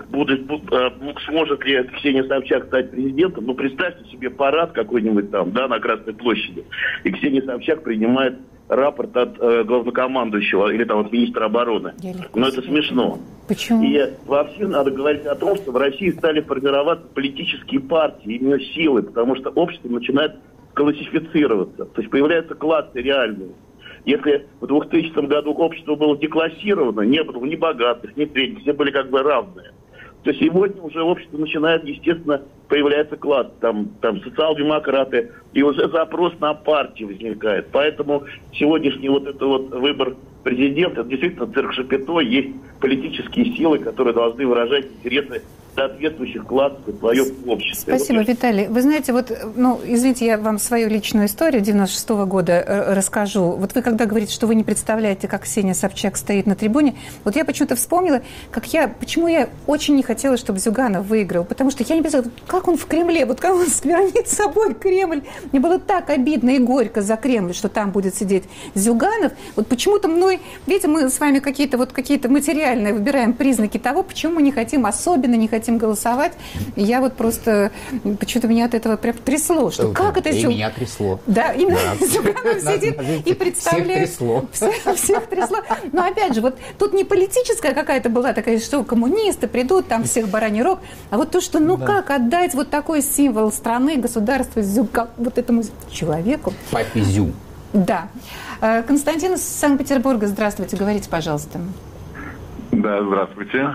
сможет ли Ксения Собчак стать президентом. Ну, представьте себе парад какой-нибудь там, да, на Красной площади, и Ксения Собчак принимает рапорт от главнокомандующего или там от министра обороны. Но это смешно. Почему? И вообще надо говорить о том, что в России стали формироваться политические партии, именно силы, потому что общество начинает классифицироваться. То есть появляются классы реальные. Если в 2000 году общество было деклассировано, не было ни богатых, ни средних, все были как бы равные, то сегодня уже общество начинает, естественно, появляется класс, там социал-демократы, и уже запрос на партии возникает. Поэтому сегодняшний вот этот вот выбор президента, это действительно цирк Шапито, есть политические силы, которые должны выражать интересы соответствующих классов и своем обществе. Спасибо, вот, Виталий. Вы знаете, вот, извините, я вам свою личную историю 96-го года расскажу. Вот вы когда говорите, что вы не представляете, как Ксения Собчак стоит на трибуне, вот я почему-то вспомнила, почему я очень не хотела, чтобы Зюганов выиграл, потому что я не представляю, как он в Кремле, вот как он сквернит с собой Кремль. Мне было так обидно и горько за Кремль, что там будет сидеть Зюганов. Вот почему-то видите, мы с вами какие-то материальные выбираем признаки того, почему мы особенно не хотим голосовать. И я вот просто, почему-то меня от этого прям трясло, что как это все... И меня трясло. Да, именно Зюганов сидит и представляет... Всех трясло. Но опять же, вот тут не политическая какая-то была такая, что коммунисты придут, там всех бараний рог, а вот то, что как отдать вот такой символ страны, государства, вот этому человеку. Папе Зю. Да. Константин из Санкт-Петербурга, здравствуйте, говорите, пожалуйста. Да, здравствуйте.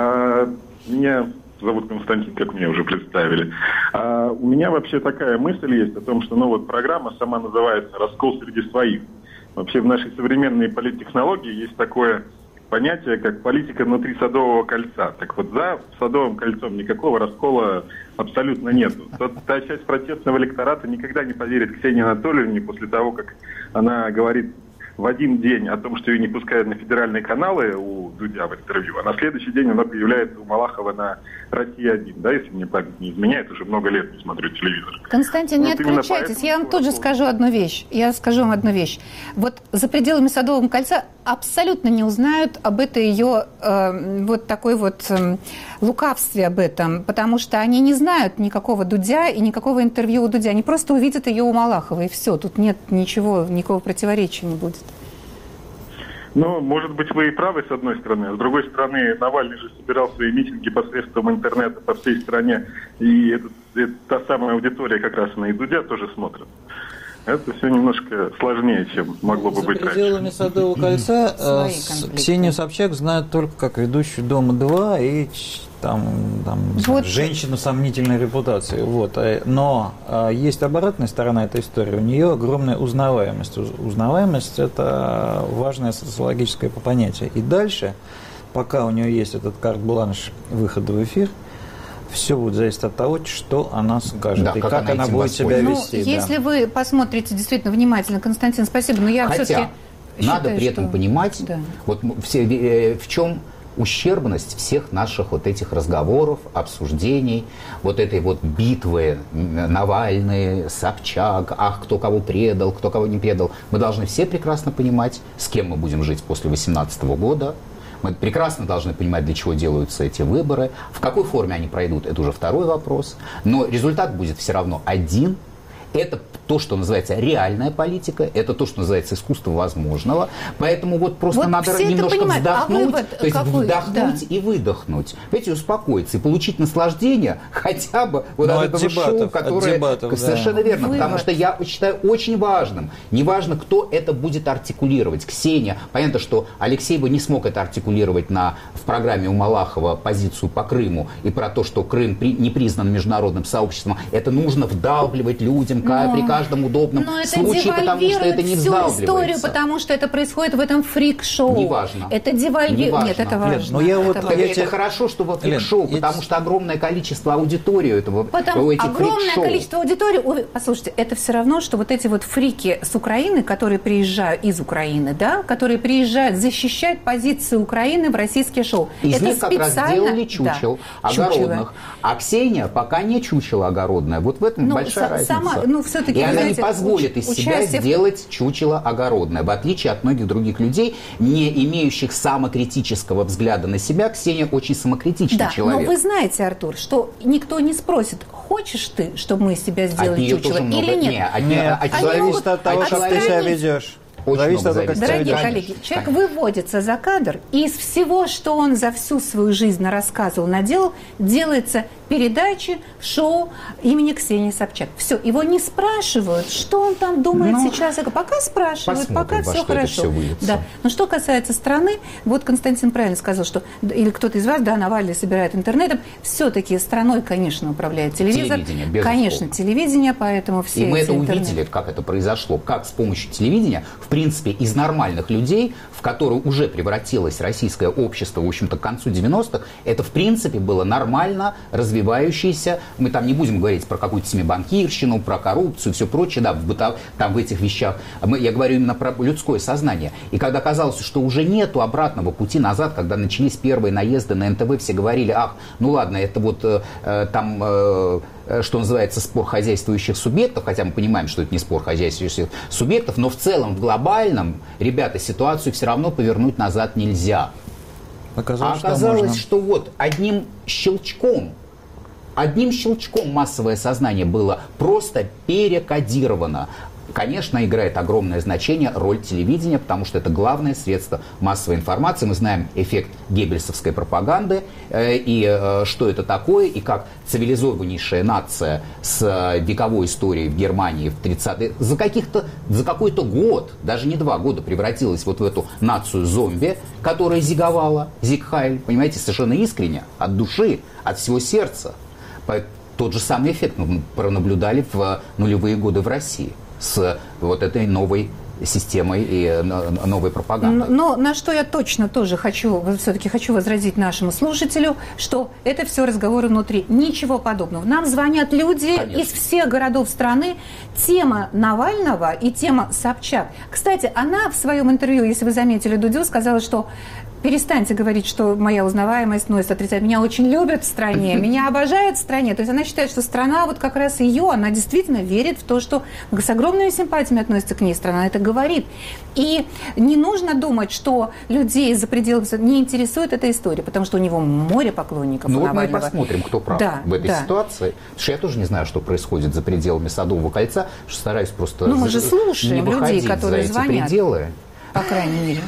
Меня зовут Константин, как меня уже представили. У меня вообще такая мысль есть о том, что программа сама называется «Раскол среди своих». Вообще в нашей современной политтехнологии есть такое понятие, как политика внутри Садового кольца. Так вот, за Садовым кольцом никакого раскола абсолютно нет. Та часть протестного электората никогда не поверит Ксении Анатольевне после того, как она говорит в один день о том, что ее не пускают на федеральные каналы у Дудя в интервью, а на следующий день она появляется у Малахова на «Россия-1», да, если мне память не изменяет, уже много лет не смотрю телевизор. Константин, не отключайтесь, я вам тут же скажу одну вещь. Вот за пределами Садового кольца абсолютно не узнают об этой ее лукавстве об этом, потому что они не знают никакого Дудя и никакого интервью у Дудя. Они просто увидят ее у Малахова, и все. Тут нет никакого противоречия не будет. Может быть, вы и правы, с одной стороны. А с другой стороны, Навальный же собирал свои митинги посредством интернета по всей стране. И та самая аудитория, как раз она и Дудя тоже смотрит. Это все немножко сложнее, чем могло бы быть раньше. За пределами Садового кольца Ксению Собчак знают только как ведущую «Дома-2» и женщину сомнительной репутации. Но есть обратная сторона этой истории. У нее огромная узнаваемость. Узнаваемость – это важное социологическое понятие. И дальше, пока у нее есть этот карт-бланш выхода в эфир, все будет зависеть от того, что она скажет, и как она будет себя вести. Если вы посмотрите действительно внимательно, Константин, спасибо, но я все-таки надо при этом понимать, в чем ущербность всех наших этих разговоров, обсуждений, этой битвы Навальный, Собчак, кто кого предал, кто кого не предал. Мы должны все прекрасно понимать, с кем мы будем жить после 2018 года. Мы прекрасно должны понимать, для чего делаются эти выборы. В какой форме они пройдут, это уже второй вопрос. Но результат будет все равно один. Это то, что называется реальная политика, это то, что называется искусство возможного. Поэтому просто надо немножко вздохнуть, вдохнуть и выдохнуть. Понимаете, успокоиться и получить наслаждение хотя бы от этого шоу, которое... Совершенно верно, потому что я считаю очень важным. Неважно, кто это будет артикулировать. Ксения. Понятно, что Алексей бы не смог это артикулировать в программе у Малахова позицию по Крыму и про то, что Крым не признан международным сообществом. Это нужно вдалбливать людям при каждом удобном случае, потому что это не вдалбливается. Историю, потому что это происходит в этом фрик-шоу. Неважно. Это девальвирует. Нет, это важно. Это хорошо, что во фрик-шоу, потому что огромное количество аудитории этого этих фрик-шоу. Огромное количество аудитории. Послушайте, это все равно, что эти фрики с Украины, которые приезжают из Украины, да, которые приезжают защищать позиции Украины в российские шоу. Из них как раз делали чучел огородных. А Ксения пока не чучело огородное. В этом большая разница. ну, все-таки... И она не позволит из себя сделать чучело огородное. В отличие от многих других людей, не имеющих самокритического взгляда на себя, Ксения очень самокритичный человек. Но вы знаете, Артур, что никто не спросит, хочешь ты, чтобы мы из себя сделали чучело или нет? Зависит от того, как ты себя ведешь. Дорогие коллеги, человек выводится за кадр, и из всего, что он за всю свою жизнь рассказывал, наделал, делается передачи, шоу имени Ксении Собчак. Все, его не спрашивают, что он там думает сейчас. Пока спрашивают, пока все хорошо. Да. Но что касается страны, вот Константин правильно сказал, что, или кто-то из вас, да, Навальный собирает интернетом, все-таки страной, конечно, управляет телевизор. Конечно, телевидение, поэтому все. И мы это увидели, как это произошло, как с помощью телевидения, в принципе, из нормальных людей, в которые уже превратилось российское общество, в общем-то, к концу 90-х, это, в принципе, было нормально развивающееся. Мы там не будем говорить про какую-то семибанкирщину, про коррупцию, все прочее, да, там в этих вещах. Я говорю именно про людское сознание. И когда казалось, что уже нету обратного пути назад, когда начались первые наезды на НТВ, все говорили, ах, ну ладно, это вот что называется, спор хозяйствующих субъектов, хотя мы понимаем, что это не спор хозяйствующих субъектов, но в целом, в глобальном, ребята, ситуацию все равно повернуть назад нельзя. Оказалось, что вот одним щелчком массовое сознание было просто перекодировано. Конечно, играет огромное значение роль телевидения, потому что это главное средство массовой информации. Мы знаем эффект геббельсовской пропаганды, и что это такое, и как цивилизованнейшая нация с вековой историей в Германии в 30-е за какой-то год, даже не 2 года, превратилась вот в эту нацию зомби, которая зиговала, зигхайль, понимаете, совершенно искренне, от души, от всего сердца. Тот же самый эффект мы пронаблюдали в нулевые годы в России с вот этой новой системой и новой пропагандой. Но на что я точно тоже все-таки хочу возразить нашему слушателю, что это все разговоры внутри. Ничего подобного. Нам звонят люди из всех городов страны. Тема Навального и тема Собчак. Кстати, она в своем интервью, если вы заметили, Дудю, сказала, что перестаньте говорить, что моя узнаваемость носит отрицательно. Меня очень любят в стране, меня обожают в стране. То есть она считает, что страна, вот как раз ее, она действительно верит в то, что с огромными симпатиями относится к ней. Страна это говорит. И не нужно думать, что людей за пределами не интересует эта история, потому что у него море поклонников. Ну вот мы посмотрим, кто прав в этой ситуации. Потому что я тоже не знаю, что происходит за пределами Садового кольца, что стараюсь просто мы же слушаем людей, которые за эти пределы. По крайней мере.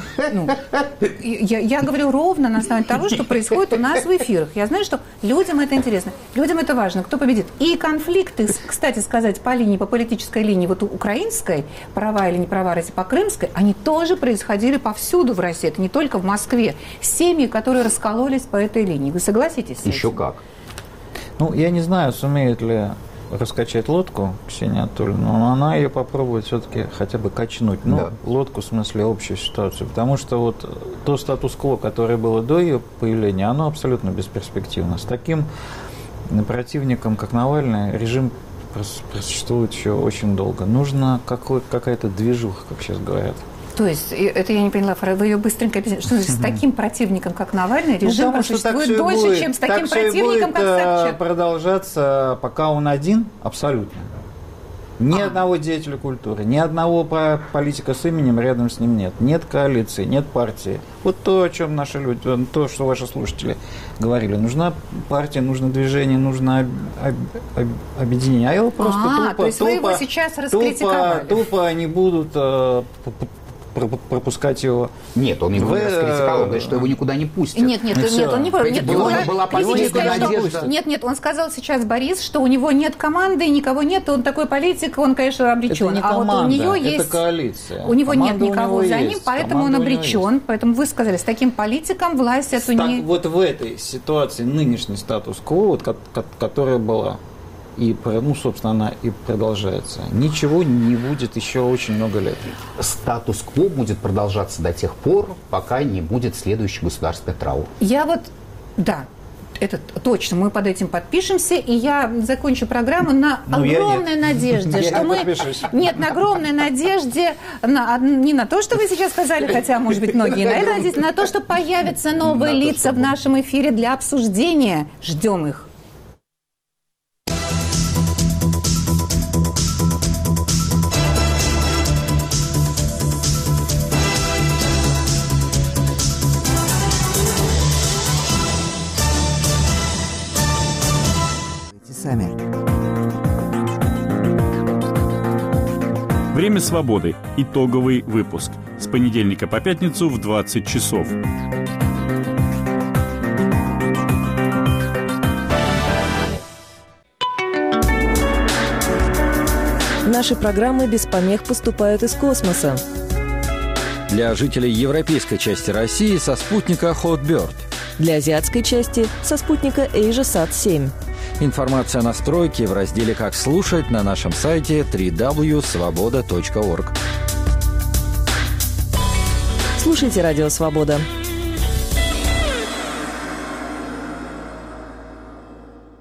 Я говорю ровно на основании того, что происходит у нас в эфирах. Я знаю, что людям это интересно, людям это важно, кто победит. И конфликты, кстати сказать, по политической линии, вот украинской, права или не права, по крымской, они тоже происходили повсюду в России, это не только в Москве. Семьи, которые раскололись по этой линии. Вы согласитесь с этим? Еще как. Ну, я не знаю, сумеет ли раскачать лодку Ксения Анатольевна, но она ее попробует все-таки хотя бы качнуть. Ну, да. Лодку в смысле общую ситуацию. Потому что вот то статус-кво, которое было до ее появления, оно абсолютно бесперспективно. С таким противником, как Навальный, режим просуществует еще очень долго. Нужна какая-то движуха, как сейчас говорят. То есть, это я не поняла, вы ее быстренько объясните, что с таким противником, как Навальный, режим просуществует дольше, чем с таким противником, как Собчак? Продолжаться, пока он один, абсолютно. Ни одного деятеля культуры, ни одного политика с именем рядом с ним нет. Нет коалиции, нет партии. Вот то, о чем наши люди, то, что ваши слушатели говорили. Нужна партия, нужно движение, нужно объединение. А его просто то есть вы его сейчас раскритиковали. Тупо они будут пропускать его. Нет, он его не раскритиковал, говорит, что его никуда не пустят. Нет, он не Нет, он сказал сейчас, Борис, что у него нет команды, никого нет, он такой политик, он, конечно, обречен. Это не команда, вот у него есть коалиция. У него нет никого за ним, поэтому он обречен. Поэтому вы сказали, с таким политиком власть эту не... Вот в этой ситуации нынешний статус-кво, вот, которая была, и, ну, собственно, она и продолжается. Ничего не будет еще очень много лет. Статус-кво будет продолжаться до тех пор, пока не будет следующий государственный траур. Это точно, мы под этим подпишемся, и я закончу программу на огромной надежде, что мы... Нет, на огромной надежде, не на то, что вы сейчас сказали, хотя, может быть, многие на это надеются, на то, что появятся новые лица в нашем эфире для обсуждения. Ждем их. сами. Время свободы. Итоговый выпуск. С понедельника по пятницу в 20 часов. Наши программы без помех поступают из космоса. Для жителей европейской части России со спутника Hotbird. Для азиатской части со спутника AsiaSat-7. Информация о настройке в разделе «Как слушать» на нашем сайте www.svoboda.org. Слушайте «Радио Свобода».